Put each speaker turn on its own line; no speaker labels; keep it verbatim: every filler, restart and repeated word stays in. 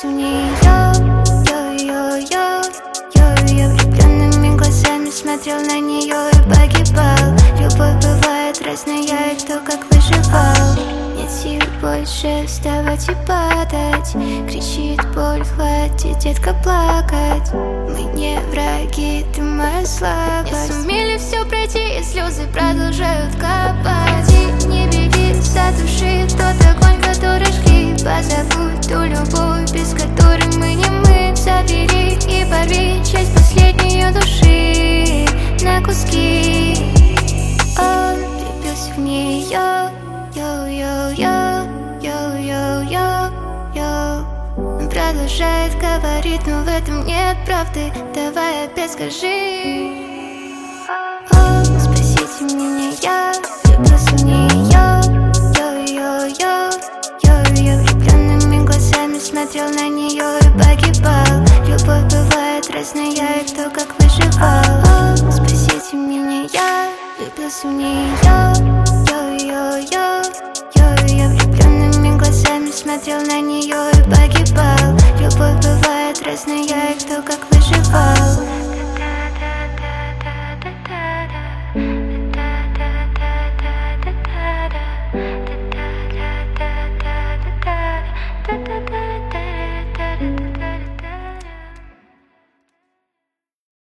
в нее. Йо-йо-йо, йо, я влюбленными глазами смотрел на нее и погибал. Любовь бывает разная, и кто как выживал. Нет сил больше вставать и падать. Кричит боль, хватит, детка, плакать. Мы не враги, ты моя слабость. Не сумели все пройти, и слезы продолжают капать. И не беги, затуши тот огонь, который жги. Позабудь ту любовь, без которой мы не мы. Забери и порви часть последней души на куски. Он влюбился в нее. Йо-йо-йо, йо-йо-йо, йо. Он продолжает говорить, но в этом нет правды. Давай опять скажи. О, спасите меня, я влюбился в нее. Йо-йо-йо, йо, я влюбленными глазами смотрел на нее и погибал. Любовь бывает разная, и кто как выживал. О, спасите меня, я влюбился в нее. Йо-йо-йо, йо, я влюбленными глазами смотрел на нее и погибал.